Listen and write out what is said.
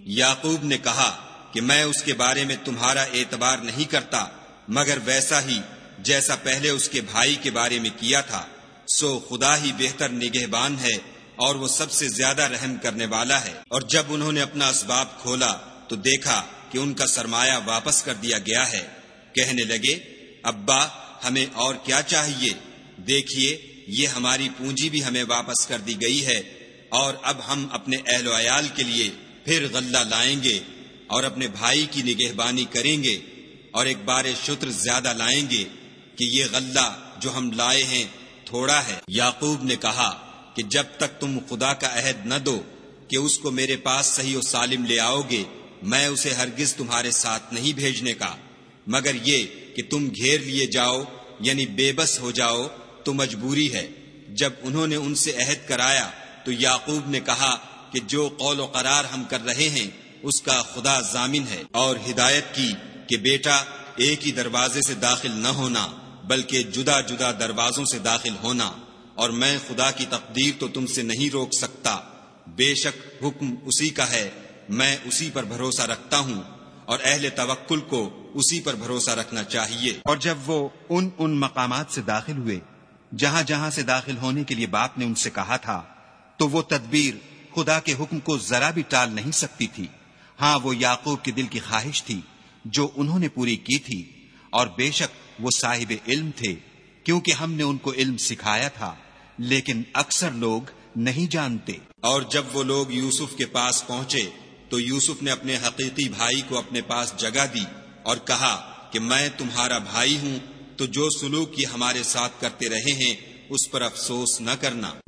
یعقوب نے کہا کہ میں اس کے بارے میں تمہارا اعتبار نہیں کرتا مگر ویسا ہی جیسا پہلے اس کے بھائی کے بارے میں کیا تھا، سو خدا ہی بہتر نگہبان ہے اور وہ سب سے زیادہ رحم کرنے والا ہے۔ اور جب انہوں نے اپنا اسباب کھولا تو دیکھا کہ ان کا سرمایہ واپس کر دیا گیا ہے۔ کہنے لگے، ابا ہمیں اور کیا چاہیے؟ دیکھیے یہ ہماری پونجی بھی ہمیں واپس کر دی گئی ہے، اور اب ہم اپنے اہل و عیال کے لیے پھر غلہ لائیں گے اور اپنے بھائی کی نگہبانی کریں گے، اور ایک بار شتر زیادہ لائیں گے کہ یہ غلہ جو ہم لائے ہیں تھوڑا ہے۔ یعقوب نے کہا کہ جب تک تم خدا کا عہد نہ دو کہ اس کو میرے پاس صحیح و سالم لے آؤ گے، میں اسے ہرگز تمہارے ساتھ نہیں بھیجنے کا، مگر یہ کہ تم گھیر لیے جاؤ یعنی بے بس ہو جاؤ تو مجبوری ہے۔ جب انہوں نے ان سے عہد کرایا تو یعقوب نے کہا کہ جو قول و قرار ہم کر رہے ہیں اس کا خدا ضامن ہے، اور ہدایت کی کہ بیٹا ایک ہی دروازے سے داخل نہ ہونا بلکہ جدا جدا دروازوں سے داخل ہونا، اور میں خدا کی تقدیر تو تم سے نہیں روک سکتا، بے شک حکم اسی کا ہے، میں اسی پر بھروسہ رکھتا ہوں، اور اہل توکل کو اسی پر بھروسہ رکھنا چاہیے۔ اور جب وہ ان مقامات سے داخل ہوئے جہاں جہاں سے داخل ہونے کے لیے باپ نے ان سے کہا تھا، تو وہ تدبیر خدا کے حکم کو ذرا بھی ٹال نہیں سکتی تھی۔ ہاں وہ یعقوب کے دل کی خواہش تھی جو انہوں نے پوری کی تھی، اور بے شک وہ صاحب علم تھے کیونکہ ہم نے ان کو علم سکھایا تھا، لیکن اکثر لوگ نہیں جانتے۔ اور جب وہ لوگ یوسف کے پاس پہنچے تو یوسف نے اپنے حقیقی بھائی کو اپنے پاس جگہ دی اور کہا کہ میں تمہارا بھائی ہوں، تو جو سلوک یہ ہمارے ساتھ کرتے رہے ہیں اس پر افسوس نہ کرنا۔